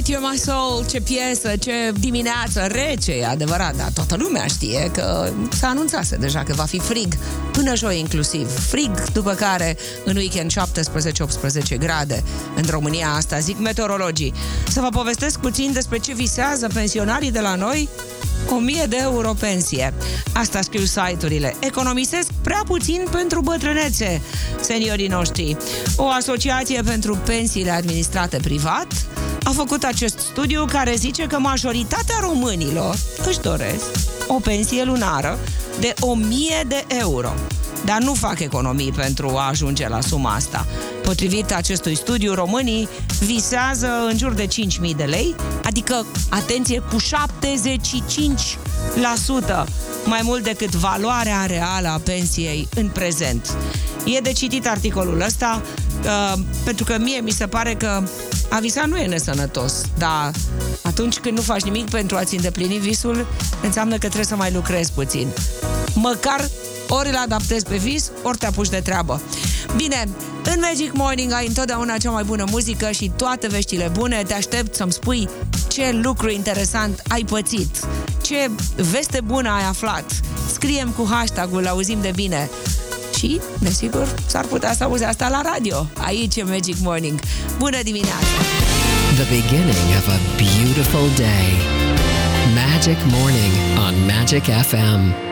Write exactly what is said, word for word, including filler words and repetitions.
You're My Soul, ce piesă, ce dimineață rece, e adevărat, dar toată lumea știe că s-a anunțat deja că va fi frig, până joi inclusiv. Frig, după care în weekend șaptesprezece optsprezece grade în România, asta zic meteorologii. Să vă povestesc puțin despre ce visează pensionarii de la noi. o mie de euro pensie. Asta scriu site-urile. Economisesc prea puțin pentru bătrânețe, seniorii noștri. O asociație pentru pensiile administrate privat a făcut acest studiu care zice că majoritatea românilor își doresc o pensie lunară de o mie de euro. Dar nu fac economii pentru a ajunge la suma asta. Potrivit acestui studiu, românii visează în jur de cinci mii de lei, adică, atenție, cu șaptezeci și cinci la sută mai mult decât valoarea reală a pensiei în prezent. E de citit articolul ăsta, uh, pentru că mie mi se pare că a visa nu e nesănătos, dar atunci când nu faci nimic pentru a-ți îndeplini visul, înseamnă că trebuie să mai lucrezi puțin. Măcar ori îl adaptezi pe vis, ori te apuci de treabă. Bine, în Magic Morning ai întotdeauna cea mai bună muzică și toate veștile bune. Te aștept să-mi spui ce lucru interesant ai pățit, ce veste bună ai aflat. Scrie-mi cu hashtag-ul Auzim de Bine. Și, desigur, s-ar putea să auzi asta la radio, aici e Magic Morning. Bună dimineața! The beginning of a beautiful day. Magic Morning on Magic F M.